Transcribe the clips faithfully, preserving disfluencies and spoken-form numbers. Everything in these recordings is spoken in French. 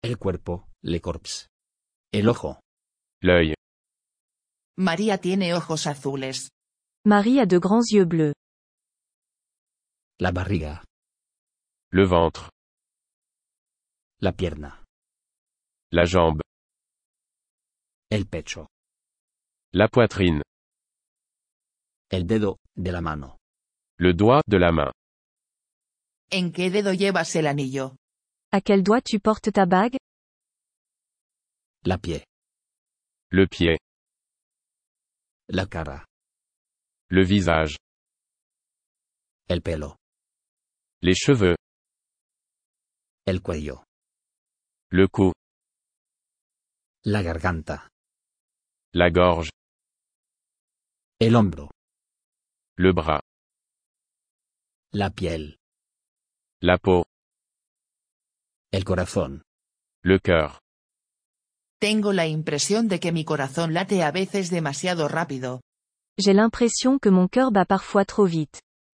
El cuerpo, le corps. El ojo. L'œil. María tiene ojos azules. Marie a de grands yeux bleus. La barriga. Le ventre. La pierna. La jambe. El pecho. La poitrine. El dedo, de la mano. Le doigt de la main. ¿En qué dedo llevas el anillo? À quel doigt tu portes ta bague? La pie. Le pied. La cara. Le visage. El pelo. Les cheveux. El cuello. Le cou. La garganta. La gorge. El hombro. Le bras. La piel. La peau. El corazón. Le cœur. Tengo la impresión de que mi corazón late a veces demasiado rápido. J'ai l'impression que mon cœur bat parfois trop vite.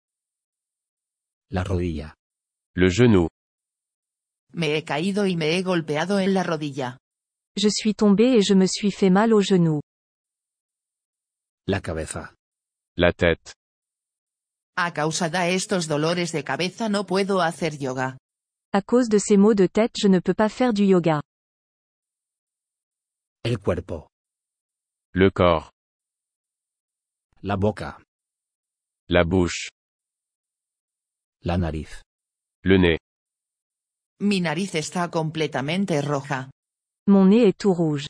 La rodilla. Le genou. Me he caído y me he golpeado en la rodilla. Je suis tombé et je me suis fait mal au genou. La cabeza. La tête. A causa de estos dolores de cabeza no puedo hacer yoga. À cause de ces maux de tête, je ne peux pas faire du yoga. El cuerpo. Le corps. La boca. La bouche. La nariz. Le nez. Mi nariz está completamente roja. Mon nez est tout rouge.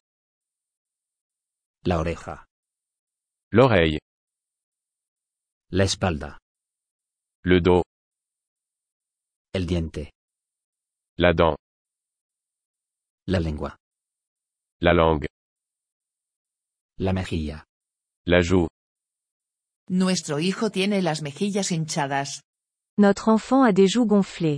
La oreja. L'oreille. La espalda. Le dos. El diente. La dent. La lengua. La langue. La mejilla. La joue. Nuestro hijo tiene las mejillas hinchadas. Notre enfant a des joues gonflées.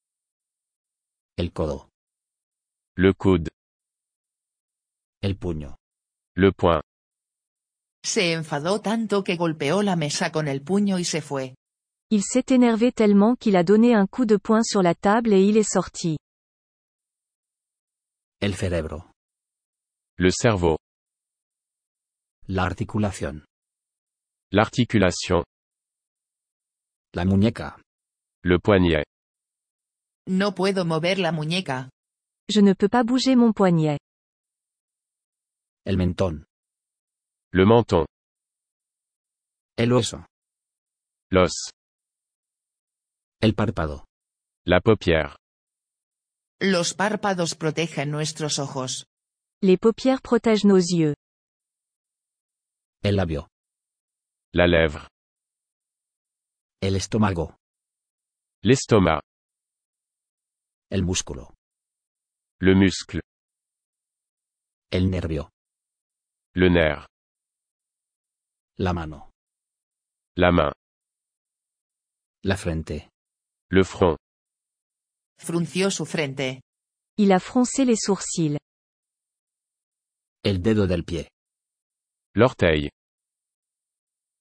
El codo. Le coude. El puño. Le poing. Se enfadó tanto que golpeó la mesa con el puño y se fue. Il s'est énervé tellement qu'il a donné un coup de poing sur la table et il est sorti. El cerebro. Le cerveau. La articulación. L'articulation. La muñeca. Le poignet. No puedo mover la muñeca. Je ne peux pas bouger mon poignet. El mentón. Le menton. El oso. L'os. El párpado. La paupière. Los párpados protegen nuestros ojos. Les paupières protègent nos yeux. El labio. La lèvre. El estómago. L'estomac. El músculo. Le muscle. El nervio. Le nerf. La mano. La main. La frente. Le front. Frunció su frente. Il a froncé les sourcils. El dedo del pie. L'orteil.